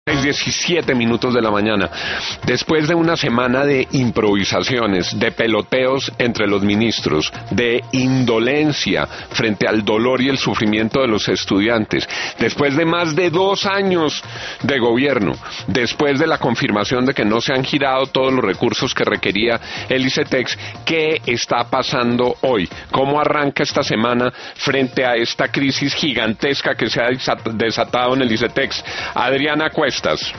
17 minutos de la mañana. Después de una semana de improvisaciones, de peloteos entre los ministros, de indolencia frente al dolor y el sufrimiento de los estudiantes, después de más de 2 años de gobierno, después de la confirmación de que no se han girado todos los recursos que requería el ICETEX, ¿qué está pasando hoy? ¿Cómo arranca esta semana frente a esta crisis gigantesca que se ha desatado en el ICETEX? Adriana Cuestas.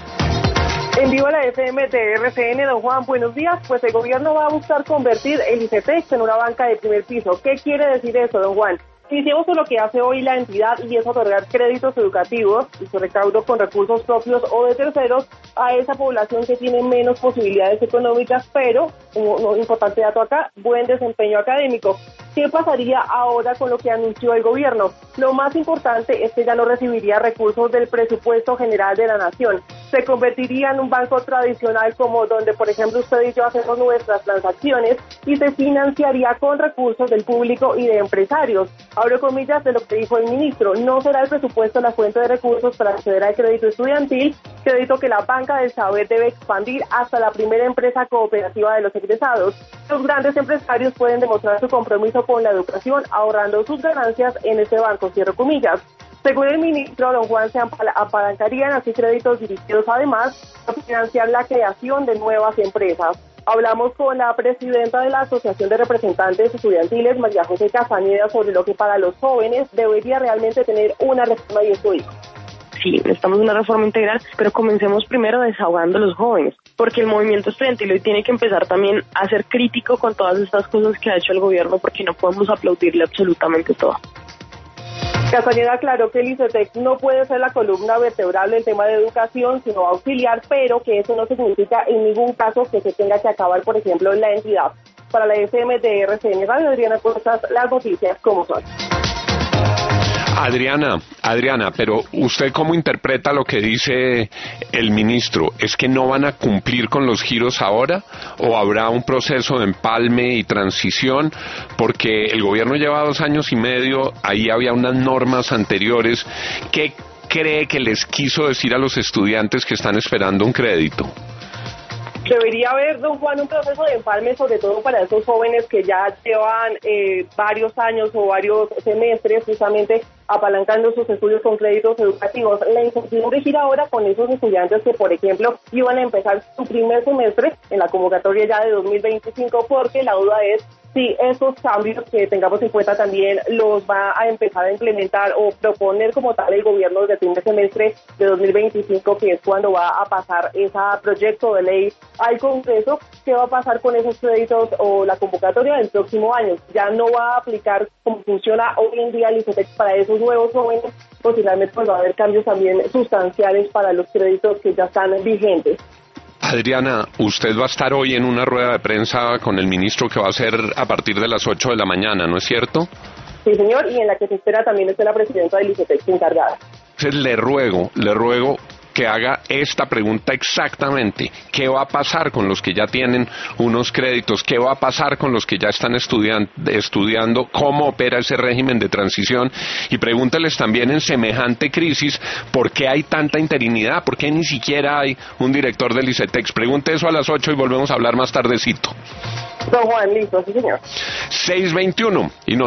En vivo a la FM de RCN, don Juan, buenos días. Pues el gobierno va a buscar convertir el ICETEX en una banca de primer piso. ¿Qué quiere decir eso, don Juan? Iniciemos con lo que hace hoy la entidad y es otorgar créditos educativos y su recaudo con recursos propios o de terceros a esa población que tiene menos posibilidades económicas, pero, un importante dato acá, buen desempeño académico. ¿Qué pasaría ahora con lo que anunció el gobierno? Lo más importante es que ya no recibiría recursos del presupuesto general de la nación. Se convertiría en un banco tradicional como donde, por ejemplo, usted y yo hacemos nuestras transacciones y se financiaría con recursos del público y de empresarios. Abro comillas de lo que dijo el ministro, no será el presupuesto la fuente de recursos para acceder al crédito estudiantil, crédito que la Banca del Saber debe expandir hasta la primera empresa cooperativa de los egresados. Los grandes empresarios pueden demostrar su compromiso con la educación ahorrando sus ganancias en este banco, cierro comillas. Según el ministro, don Juan, se apalancarían así créditos dirigidos además a financiar la creación de nuevas empresas. Hablamos con la presidenta de la Asociación de Representantes Estudiantiles, María José Castañeda, sobre lo que para los jóvenes debería realmente tener una reforma y estudio. Sí, necesitamos una reforma integral, pero comencemos primero desahogando a los jóvenes, porque el movimiento estudiantil hoy tiene que empezar también a ser crítico con todas estas cosas que ha hecho el gobierno, porque no podemos aplaudirle absolutamente todo. Castañeda aclaró que el ICETEX no puede ser la columna vertebral del tema de educación, sino auxiliar, pero que eso no significa en ningún caso que se tenga que acabar, por ejemplo, la entidad. Para la FM de RCN Radio, Adriana Cuestas, las noticias como son. Adriana, pero ¿usted cómo interpreta lo que dice el ministro? ¿Es que no van a cumplir con los giros ahora? ¿O habrá un proceso de empalme y transición? Porque el gobierno lleva 2 años y medio, ahí había unas normas anteriores. ¿Qué cree que les quiso decir a los estudiantes que están esperando un crédito? Debería haber, don Juan, un proceso de empalme, sobre todo para esos jóvenes que ya llevan varios años o varios semestres justamente apalancando sus estudios con créditos educativos. La incertidumbre gira ahora con esos estudiantes que, por ejemplo, iban a empezar su primer semestre en la convocatoria ya de 2025, porque la duda es si esos cambios que tengamos en cuenta también los va a empezar a implementar o proponer como tal el gobierno desde el primer semestre de 2025, que es cuando va a pasar ese proyecto de ley al Congreso. ¿Qué va a pasar con esos créditos o la convocatoria del próximo año? Ya no va a aplicar como funciona hoy en día el ICETEX para esos nuevos jóvenes, posiblemente pues va a haber cambios también sustanciales para los créditos que ya están vigentes. Adriana, usted va a estar hoy en una rueda de prensa con el ministro que va a ser a partir de las 8 de la mañana, ¿no es cierto? Sí, señor, y en la que se espera también está la presidenta del ICETEX encargada. Entonces le ruego que haga esta pregunta exactamente. ¿Qué va a pasar con los que ya tienen unos créditos? ¿Qué va a pasar con los que ya están estudiando? ¿Cómo opera ese régimen de transición? Y pregúnteles también en semejante crisis, ¿por qué hay tanta interinidad? ¿Por qué ni siquiera hay un director del ICETEX? Pregunte eso a las 8 y volvemos a hablar más tardecito. Don Juan, listo, sí señor. 6:21 y